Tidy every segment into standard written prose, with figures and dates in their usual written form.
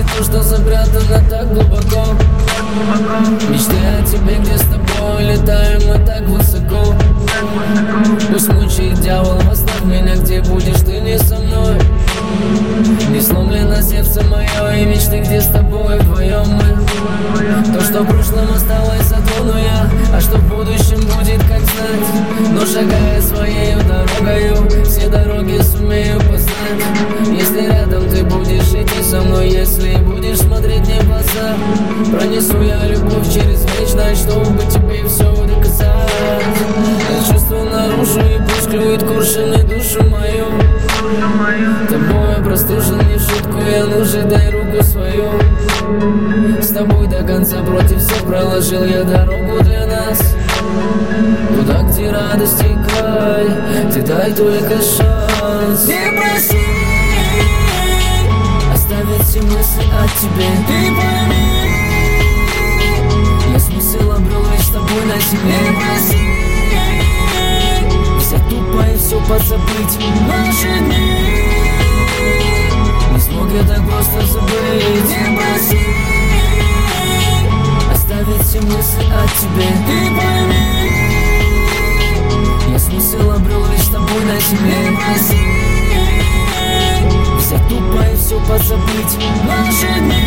то, что запрятано так глубоко. Мечты о тебе, где с тобой летаем мы так высоко. Пусть мучает дьявол, оставь меня, где будешь ты не со мной. Не сломлено сердце мое и мечты, где с тобой вдвоем мы. То, что в прошлом осталось, затрону я, а что в будущем будет, как знать. Но шагая своей дорогою, все дороги сумею познать. Если рядом ты будешь идти со мной, если будешь смотреть мне в глаза, пронесу я любовь через вечность, чтобы тебе все доказать. Я чувствую наружу и пусть клюет куршины душу мою. Тобой простужен не в шутку, я нужен, дай руку свою. С тобой до конца против всех проложил я дорогу для нас. Туда, где радость и край, ты дай только шанс. Не проси оставить все мысли о тебе. Ты пойми, я смысл обрел лишь с тобой на земле. не проси взять тупо и все подзабыть. наши дни. Не смог я так просто забыть. Не проси оставить все мысли о тебе. Ты пойми, я смысл обрел лишь с тобой на земле. не проси взять тупо и все подзабыть. наши дни.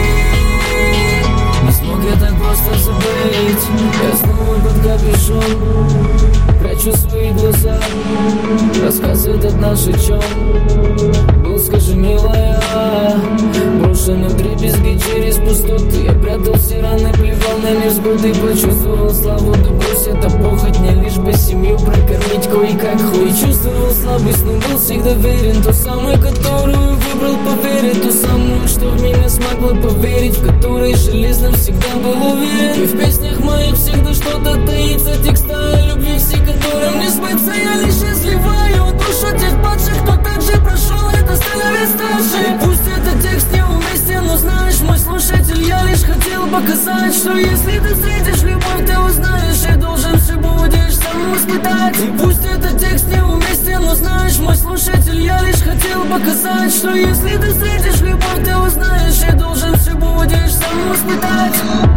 Не смог я так просто забыть. Я снова под капюшон, прячу свои глаза. Рассказ этот наш о чем был, скажи, милая. Брошен вдребезги через пустоты. Я прятал все раны, плевал на невзгоды. Почувствовал славу, да брось это похоть. Мне лишь бы семью прокормить кое-как хуй. Чувствовал слабость, но был всегда верен. Ту самую, которую выбрал по вере. Ту самую, что в меня смогла поверить, в которой железно всегда был уверен. И в песнях моих всегда что-то таится. Текста о любви, все, которым не сбыться. Я лишь изливаю душу тех падших, кто также прошел это, становясь старше. И пусть этот текст не уместен, но знаешь, мой слушатель, я лишь хотел показать, что если ты встретишь любовь, ты узнаешь и должен все будешь сам испытать. И пусть этот текст не уместен, но знаешь, мой слушатель, я лишь хотел показать, что если ты встретишь любовь, ты узнаешь и должен все будешь сам испытать.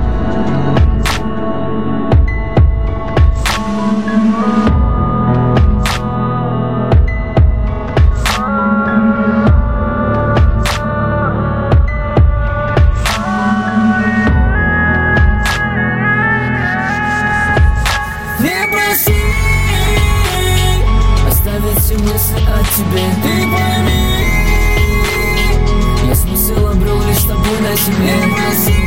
Не проси Оставить все мысли о тебе. Ты пойми, я смысл обрел лишь с тобой на земле. не проси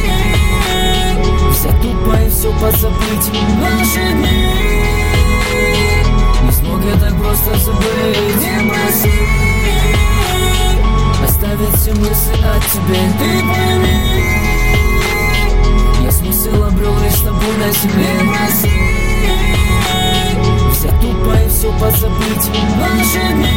взять тупо и все подзабыть. наши дни. Не смог я так просто забыть. Не проси Оставить все мысли о тебе. Ты пойми, я смысл обрел лишь с тобой на земле. не проси взять тупо и все подзабыть. наши дни.